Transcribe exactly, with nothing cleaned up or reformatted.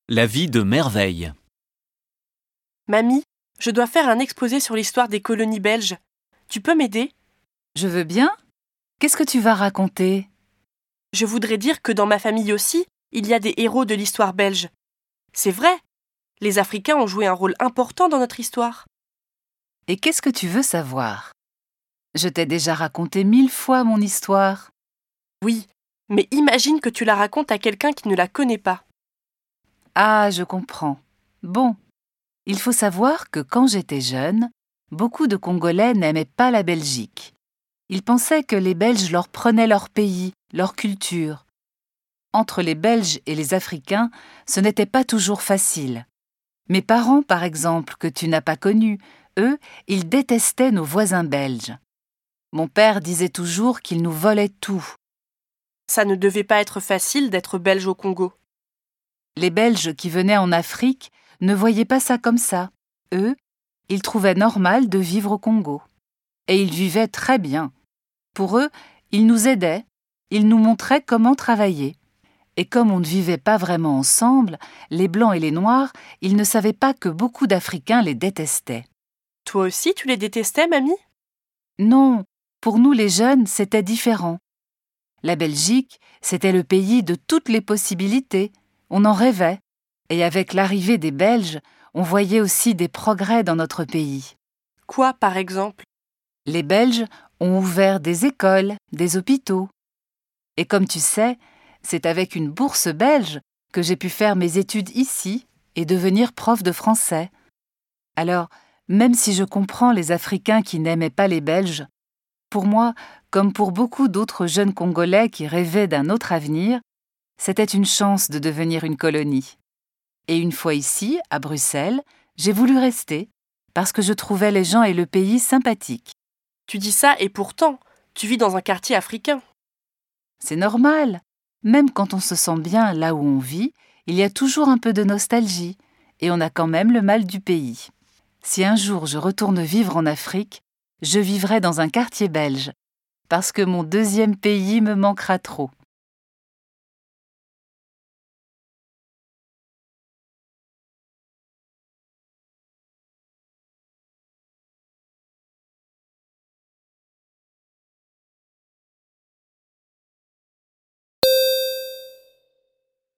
La vie de merveille. Mamie, je dois faire un exposé sur l'histoire des colonies belges. Tu peux m'aider? Je veux bien. Qu'est-ce que tu vas raconter? Je voudrais dire que dans ma famille aussi, il y a des héros de l'histoire belge. C'est vrai. Les Africains ont joué un rôle important dans notre histoire. Et qu'est-ce que tu veux savoir? Je t'ai déjà raconté mille fois mon histoire. Oui, mais imagine que tu la racontes à quelqu'un qui ne la connaît pas. Ah, je comprends. Bon, il faut savoir que quand j'étais jeune, beaucoup de Congolais n'aimaient pas la Belgique. Ils pensaient que les Belges leur prenaient leur pays, leur culture. Entre les Belges et les Africains, ce n'était pas toujours facile. Mes parents, par exemple, que tu n'as pas connus, eux, ils détestaient nos voisins belges. Mon père disait toujours qu'ils nous volaient tout. Ça ne devait pas être facile d'être belge au Congo. Les Belges qui venaient en Afrique ne voyaient pas ça comme ça. Eux, ils trouvaient normal de vivre au Congo. Et ils vivaient très bien. Pour eux, ils nous aidaient, ils nous montraient comment travailler. Et comme on ne vivait pas vraiment ensemble, les Blancs et les Noirs, ils ne savaient pas que beaucoup d'Africains les détestaient. Toi aussi, tu les détestais, mamie? Non, pour nous les jeunes, c'était différent. La Belgique, c'était le pays de toutes les possibilités. On en rêvait. Et avec l'arrivée des Belges, on voyait aussi des progrès dans notre pays. Quoi, par exemple? Les Belges ont ouvert des écoles, des hôpitaux. Et comme tu sais, c'est avec une bourse belge que j'ai pu faire mes études ici et devenir prof de français. Alors, même si je comprends les Africains qui n'aimaient pas les Belges, pour moi, comme pour beaucoup d'autres jeunes Congolais qui rêvaient d'un autre avenir, c'était une chance de devenir une colonie. Et une fois ici, à Bruxelles, j'ai voulu rester parce que je trouvais les gens et le pays sympathiques. Tu dis ça et pourtant, tu vis dans un quartier africain. C'est normal. Même quand on se sent bien là où on vit, il y a toujours un peu de nostalgie et on a quand même le mal du pays. Si un jour je retourne vivre en Afrique, je vivrai dans un quartier belge parce que mon deuxième pays me manquera trop.